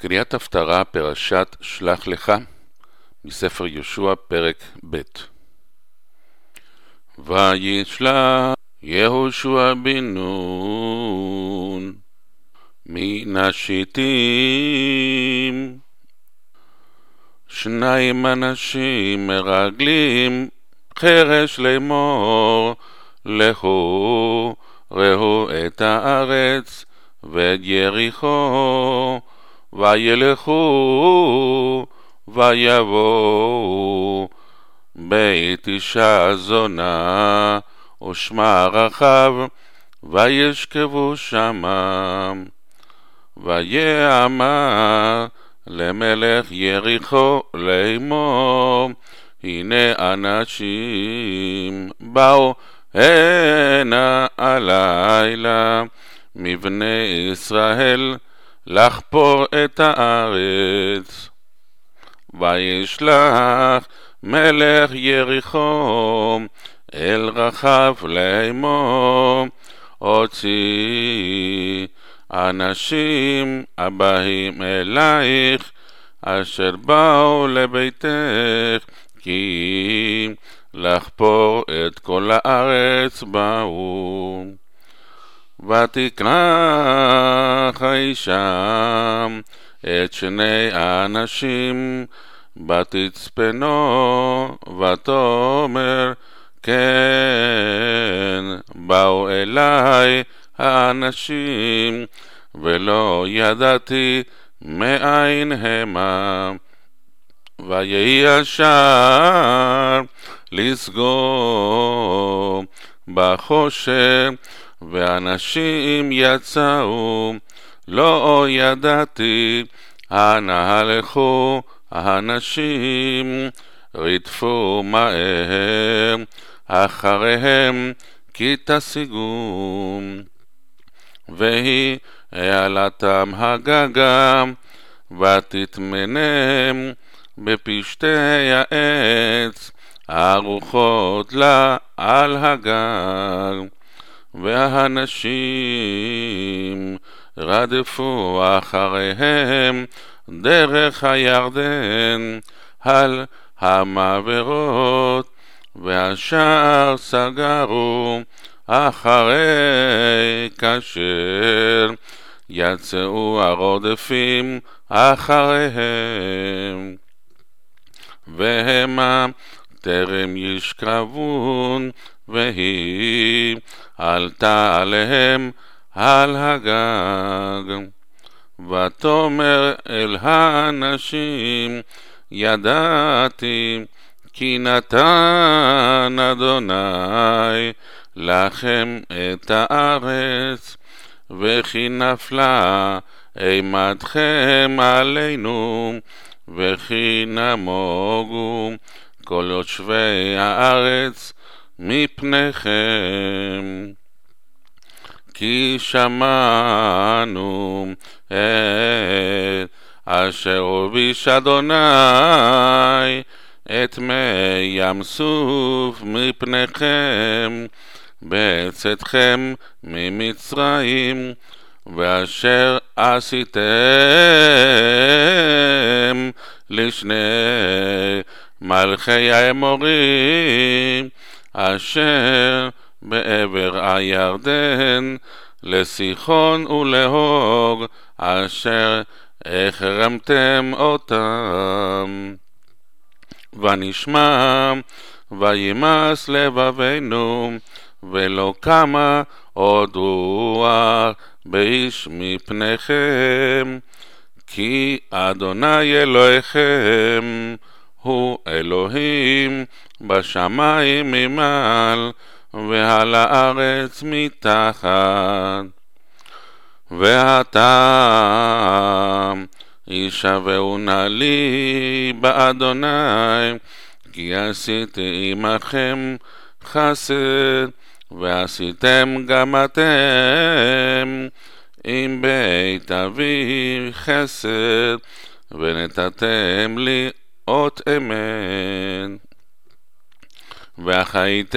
קריאת הפטרה פרשת שלח לך מספר יהושע פרק ב'. וישלח יהושע בן נון מן השיטים 2 אנשים מרגלים חרש לאמור לכו ראו את הארץ ואת יריחו וילכו ויבואו בית אישה זונה ושמה רחב וישכבו שמה. ויאמר למלך יריחו לאמור הנה אנשים באו הנה הלילה מבני ישראל לחפור את הארץ. וישלח מלך יריחו אל רחב לאמור הוציא אנשים הבאים אלייך אשר באו לביתך כי לחפור את כל הארץ באו. ותקרח האישה את 2 האנשים ותצפנו ותאמר כן באו אליי האנשים ולא ידעתי מאין המה. ויהי ישר לסגור בחושך ואנשים יצאו לא ידעתי אנה הלכו האנשים רדפו מהר אחריהם כי תשיגו. והיא העלתם הגגה ותטמנם בפשתי העץ הארוחות לה על הגג. והאנשים רדפו אחריהם דרך הירדן על המעברות והשאר סגרו אחרי כאשר יצאו הרודפים אחריהם. והמה טרם ישכבון והיא עלתה עליהם על הגג. ותאמר אל האנשים ידעתי כי נתן אדוני לכם את הארץ וכי נפלה אימתכם עלינו וכי נמוגו כל יושבי הארץ מפניכם. כי שמענו את אשר הוביש אדוני את מי ים סוף מפניכם בצאתכם ממצרים ואשר עשיתם לשני מלכי האמורים אשר בעבר הירדן לסיחון ולהוג אשר החרמתם אותם. ונשמע וימס לבבינו ולא קמה עוד רוח באיש מפניכם כי אדוני אלוהיכם הוא אלוהים בשמיים ממעל ועל הארץ מתחת. ועתה ישבעו נא לי באדוני כי עשיתי עמכם חסד ועשיתם גם אתם עם בית אבי חסד ונתתם לי אות אמת. וחייתם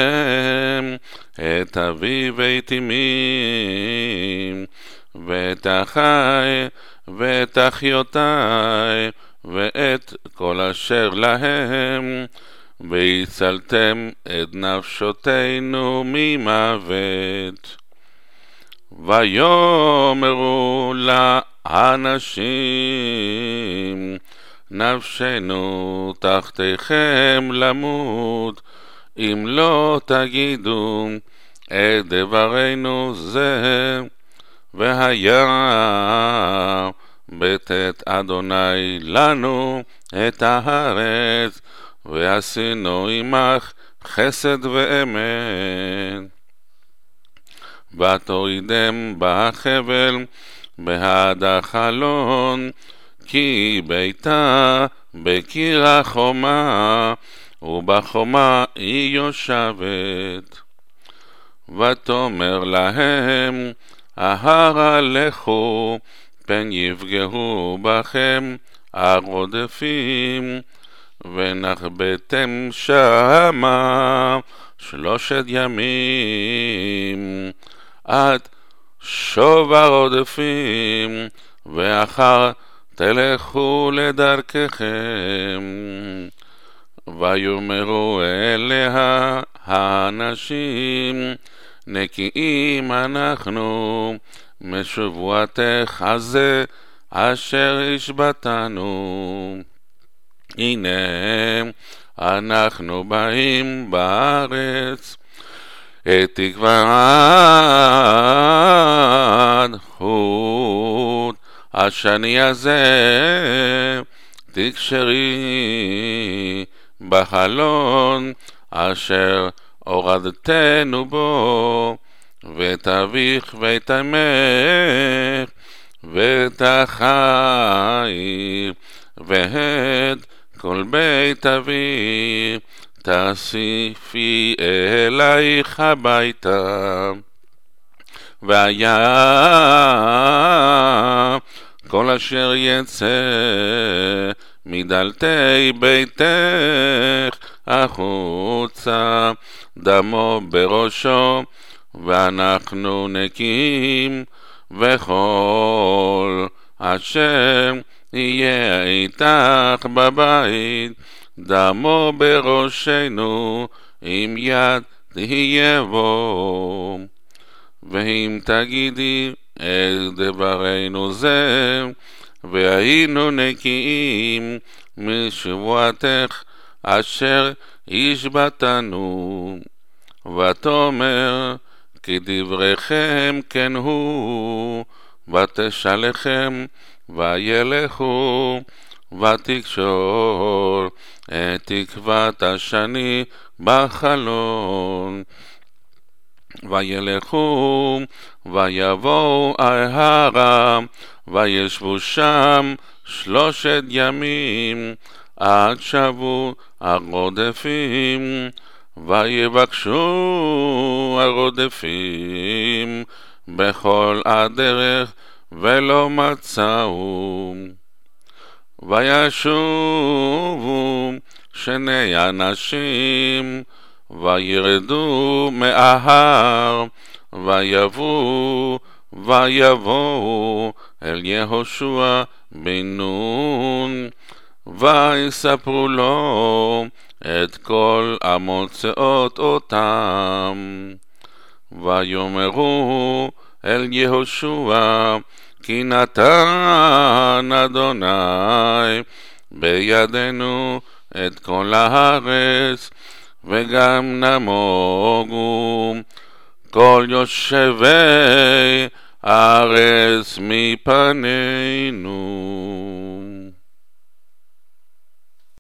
את אבי ואת אמי ואת אחי ואת אחיותיי, ואת כל אשר להם, והצלתם את נפשותינו ממוות. ויאמרו לאנשים, נפשנו תחתיכם למות, אם לא תגידו את דברנו זה. והיה בתת אדוני לנו את הארץ, ועשינו עמך חסד ואמת. ותורידם בחבל בהד החלון, כי ביתה בקיר החומה, ובחומה היא יושבת. ותאמר להם, ההרה לכו, פן יפגעו בכם הרודפים, ונחבאתם שמה 3 ימים, עד שוב הרודפים, ואחר תלכו לדרככם. ויאמרו אליה האנשים, נקיים אנחנו משבועתך הזה אשר השבתנו. הנה אנחנו באים בארץ, את תקווה עד חוט השני הזה תקשרי בחלון אשר הורדתנו בו, ואת אביך ואת אמך ואת אחי ואת כל בית אבי תאספי אלייך הביתה. והיה כל אשר יצא מדלתי ביתך החוצה דמו בראשו, ואנחנו נקיים, וכל אשר יהיה איתך בבית דמו בראשנו, אם יד תהיה בו. ואם תגידי את דברנו זה, והיינו נקיים משבועתך אשר השבתנו. ותאמר כי דבריכם כן הוא, ותשלחם וילכו, ותקשור את תקוות השני בחלון. וילכו ויבואו אל ההרה, וישבו שם 3 ימים, עד שבו הרודפים. ויבקשו הרודפים בכל הדרך ולא מצאו. וישובו 2 אנשים וירדו מההר, ויבואו אל יהושע בן נון, ויספרו לו את כל המוצאות אותם. ויאמרו אל יהושע, כי נתן אדוני בידינו את כל הארץ, וגם נמוגו כל יושבי הארץ מפנינו.